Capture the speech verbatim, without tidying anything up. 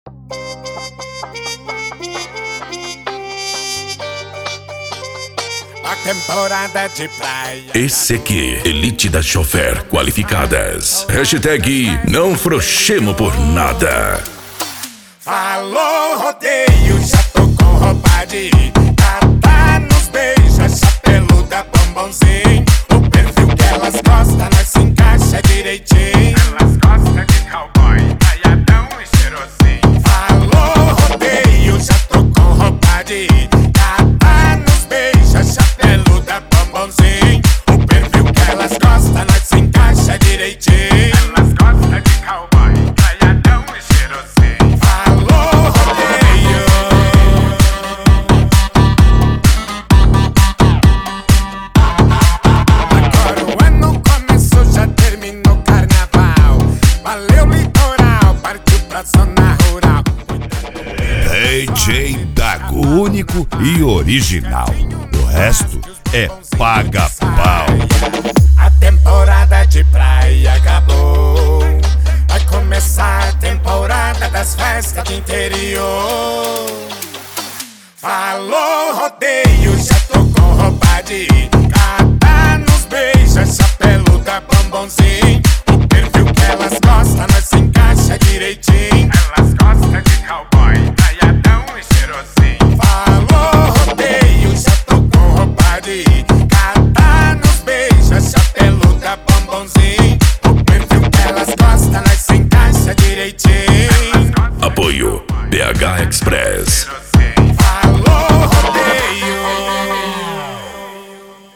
A temporada de praia. Esse aqui, Elite da Chofer Qualificadas. Hashtag não frouxemo por nada. Falou rodeio, já tô com roupa de gata nos beija, chapeluda, bombonzinho. O perfil que elas gostam, nós se encaixa direitinho. Elas gostam de cowboy, malhadão e cheirosinho. Falou rodeio, já tô com roupa de gata nos beija, chapeluda, bombonzinho. O perfil que elas gostam, nós se encaixa direitinho. Elas gostam de cowboy, malhadão e cheirosinho. Falou rodeio. Agora o ano começou, já terminou o carnaval. Valeu litoral, partiu pra zona rural. D J Dago, único e original. O resto é paga-pau. A temporada de praia acabou. Vai começar a temporada das festas do interior. Falou rodeio, já tô com roupa de gata nos beija, chapeluda, bombonzinho. O perfil que elas gostam, nós se encaixa direitinho.